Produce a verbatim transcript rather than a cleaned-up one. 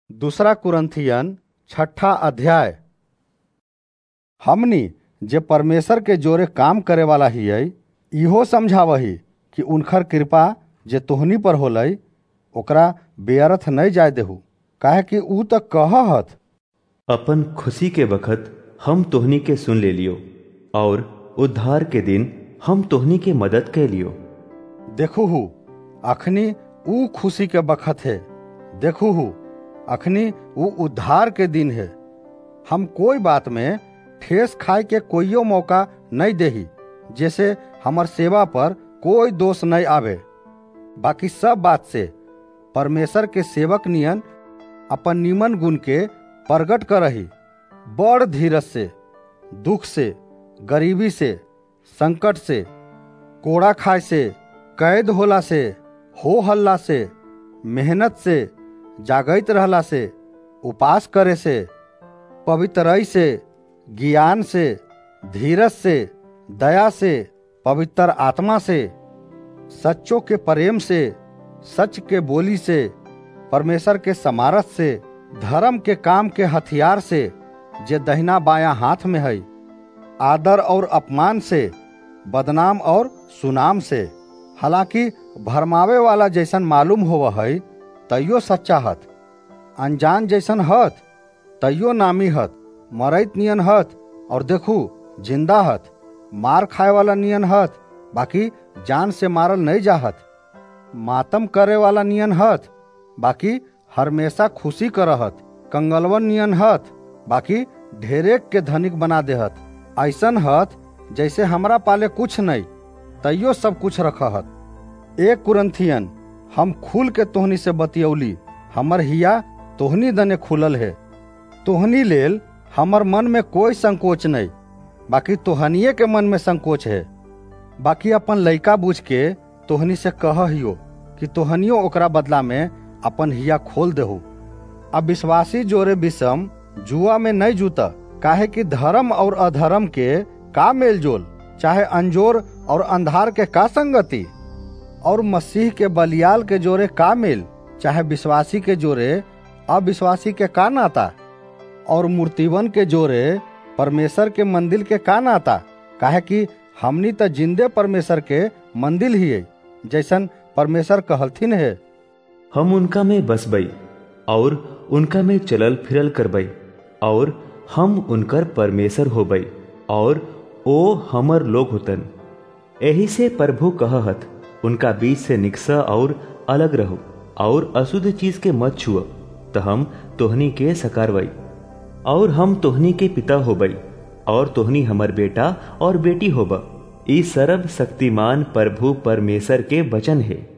दूसरा कुरंथियन छठा अध्याय। हमनी जे परमेश्वर के जोरे काम करे वाला हियै, इहो समझावही कि उनकर कृपा जे तोहनी पर होलई ओकरा बेअर्थ नहीं जाय देहु। काहे कि ऊ तो कहत, अपन खुशी के बखत हम तोहनी के सुन ले लियो, और उद्धार के दिन हम तोहनी के मदद के लियो। देखू हु अखनी ऊ खुशी के बखत है, देखू हु अखनी ऊ उद्धार के दिन है। हम कोई बात में ठेस खाए के कोईयो मौका नहीं देही, जैसे हमर सेवा पर कोई दोष नहीं आवे। बाकी सब बात से परमेश्वर के सेवक नियन अपन निमन गुण के प्रगट करही, बड़ धीरज से, दुख से, गरीबी से, संकट से, कोड़ा खाए से, कैद होला से, हो हल्ला से, मेहनत से, जागैत रहला से, उपास करे से, पवित्रई से, ज्ञान से, धीरज से, दया से, पवित्र आत्मा से, सच्चों के प्रेम से, सच के बोली से, परमेश्वर के समारत से, धर्म के काम के हथियार से जे दहिना बायां हाथ में है, आदर और अपमान से, बदनाम और सुनाम से। हालांकि भरमावे वाला जैसन मालूम होव है तैयो सच्चा हत, अनजान जैसन हत तैयो नामी हत, मरैत नियन हत और देखू जिंदा हत, मार खाए वाला नियन हत बाकी जान से मारल नहीं जाहत, मातम करे वाला नियन हत बाकी हमेशा खुशी करहत, कंगलवन नियन हत बाकी ढेरेक के धनिक बना देहत। ऐसन हत जैसे हमरा पाले कुछ नहीं तैयो सब कुछ रखहत। एक कुरंथियन हम खुल के तोहनी से बतियौली, हमर हिया तोहनी दने खुलल है। तोहनी लेल हमर मन में कोई संकोच नहीं, बाकी तोहनिये के मन में संकोच है। बाकी अपन लइका बूझ के तोहनी से कहहियो कि तोहनियो ओकरा बदला में अपन हिया खोल देहु। अब विश्वासी जोरे विषम जुआ में नहीं जूता, काहे कि धर्म और अधर्म के का मेलजोल, चाहे अंजोर और अंधार के का संगति, और मसीह के बलियाल के जोरे का मेल, चाहे विश्वासी के जोरे अविश्वासी के का नाता, और मूर्तिवन के जोरे परमेश्वर के मंदिर के का नाता। काहे कि हमनी तो जिंदे परमेश्वर के मंदिर ही है, जैसन परमेश्वर कहलथिन है, हम उनका में बसबई और उनका में चलल फिरल करबई, और हम उनकर परमेश्वर होबई और ओ हमर लोग होतन। एही से प्रभु कहत, उनका बीच से निकसा और अलग रहो, और अशुद्ध चीज के मत छुओ, तो हम तोहनी के सकारवई, और हम तोहनी के पिता होबई, और तोहनी हमर बेटा और बेटी होबा। ई सर्व शक्तिमान प्रभु परमेश्वर के वचन है।